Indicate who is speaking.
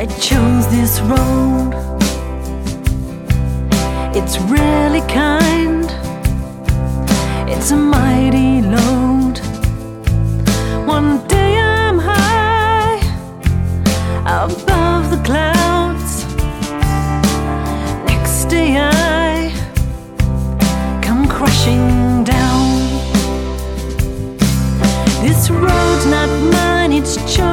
Speaker 1: I chose this road. It's really kind. It's a mighty load. One day I'm high above the clouds. Next day I come crashing down. This road's not mine, it's chosen.